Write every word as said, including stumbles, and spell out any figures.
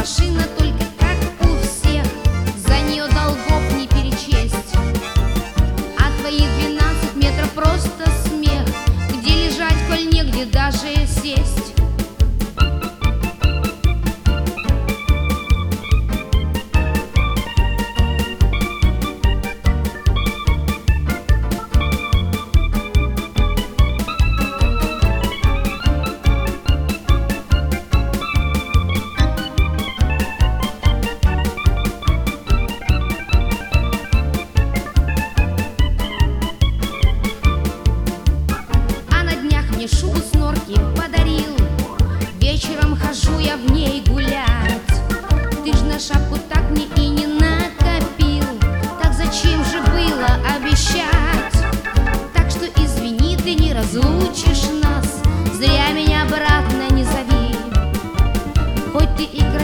машина только как у всех, за нее долгов не перечесть. А твои двенадцать метров просто смех, где лежать, коль негде даже сесть. Мне шубу с норки подарил, вечером хожу я в ней гулять. Ты ж на шапку так мне и не накопил, так зачем же было обещать? Так что извини, ты не разлучишь нас, зря меня обратно не зови. Хоть ты играешь